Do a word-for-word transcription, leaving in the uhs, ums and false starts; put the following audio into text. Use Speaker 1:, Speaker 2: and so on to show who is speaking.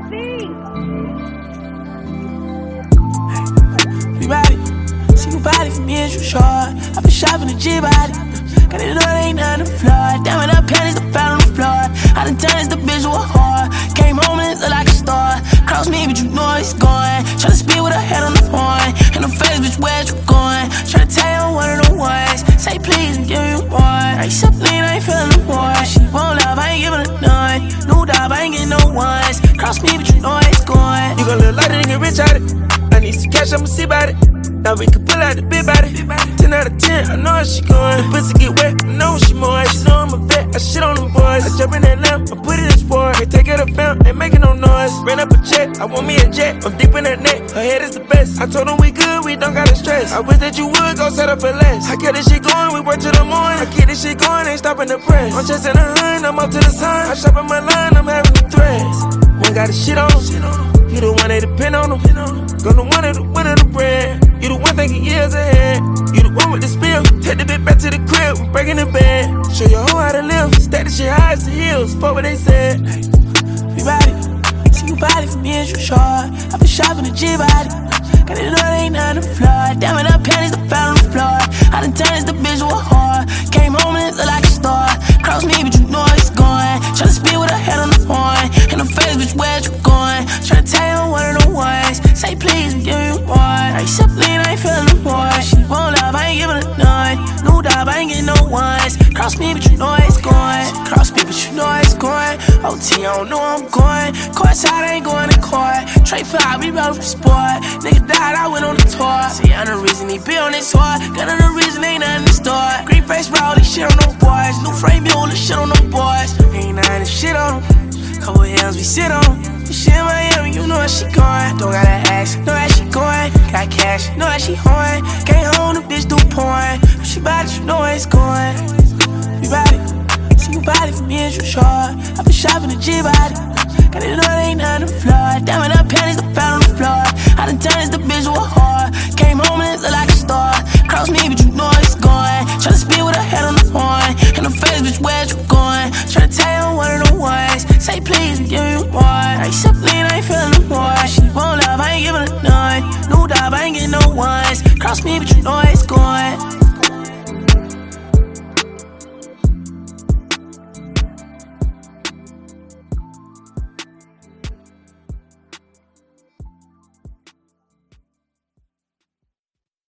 Speaker 1: Everybody, see your body from me is you short. I been shopping the G-body. Got it know there ain't nothing to floor. Damn it, up panties that found on the floor. I done turned this bitch to a whore. Came home and it look like a star. Cross me, but you know it's going. Tryna speed with her head on the horn. In the face, bitch, where you going? Tryna tell you I'm one of the ones. Say please and give me more. I accept lean, I ain't feeling no more. She won't love, I ain't giving her none. New job, I ain't getting no ones. Cross me, but you know it's going.
Speaker 2: You gon' live lighter and get rich out it. I need some cash, I'ma see about it. Now we can pull out the big body. ten out of ten, I know where she going. The pussy get wet, I know she moist. She know I'm a vet, I shit on them boys. I jump in that lamp, I put it in sport. Can't take it up found, ain't making no noise. Ran up a check, I want me a jet. I'm deep in her neck, her head is the best. I told her we good, we don't gotta stress. I wish that you would go set up for less. I kept this shit going, we work till the morning. I keep this shit going, ain't stopping the press. I'm chasing the hun, I'm up to the sun. I shop in my line, I'm having the threads. One got the shit on him. You the one they depend on them. Go the one of the winner the bread. You the one thinking years ahead. You the one with the spill. Take the bitch back to the crib. We breaking the bed. Show your hoe how to live. Stack the shit high as the hills. Fuck what they said.
Speaker 1: Everybody, see your body from me is you short. I been shopping the G-body. Got it know there ain't nothing to floor. Damn it, up panties that found on the floor. I done turned this bitch to a whore. Came home and it look like a star. Cross me, but you know it's going. Tryna speed with her head on the horn. In the face, bitch, where you going? Tryna tell you I'm one of the ones. Say please and give me more. I accept lean, I ain't feeling no more. She won't love, I ain't giving her none. New job, I ain't getting no ones. Cross me, but you know it's going. Cross me, but you know it's going. O T, I don't know I'm going. Courtside, I ain't going to court. Trade five, we roll for sport. Nigga died, I went on the tour. See, I'm the reason he be on this tour. Got another reason, ain't nothing to store. Green face, roll this shit on no boys. New frame, you all this shit on no boys. Ain't nothing to shit on them. Couple hands we sit on. She in Miami, you know where she going. Don't gotta ask, know that she going. Got cash, know that she horn. Came home, the bitch do porn. If she bout it, you know where it's going. You bout it, see you bout it from me is you short. I been shopping the G-body. Got it know there ain't nothing to floor. Damn it, up panties that found on the floor. I done turned this bitch to a whore. Came home and it look like a star. Cross me, but you know it's going. Tryna speed with her head on the horn. In the face, bitch, where you going? Tryna tell you I'm one of the ones. Say please and give me more. I accept lean, I ain't feeling no more. She won't love, I ain't giving her none. New job, I ain't getting no ones. Cross me, but you know it's going.